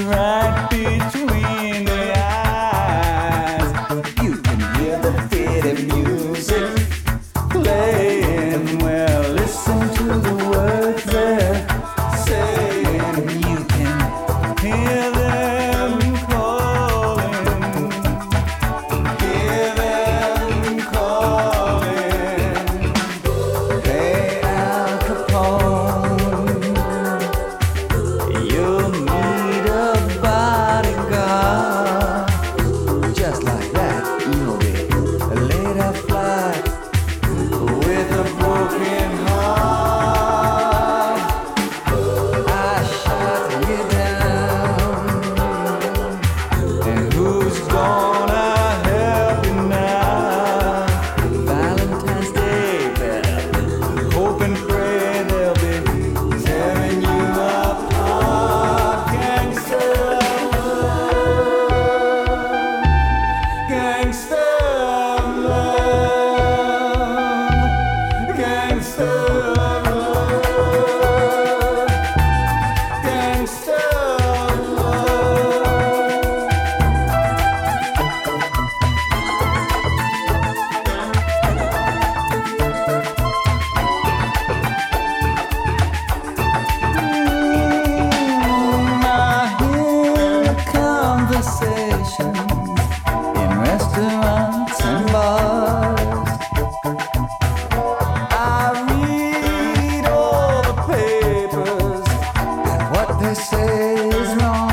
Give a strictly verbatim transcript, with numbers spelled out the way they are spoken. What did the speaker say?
right between the eyes. You can hear the pretty music playing. Well, listen to the words they're saying. You can hear them calling, hear them calling. Hey, Al Capone, you'll need a bodyguard. Just like that, you'll be laid up flat with a broken heart. I shut you down, and who's gonna help you now? Valentine's Day, baby, hope and pray they'll be tearing you apart. Gangster love, gangster love, gangster love, gangster love. I hear conversations in restaurants and bars. I read all the papers, and what they say is wrong.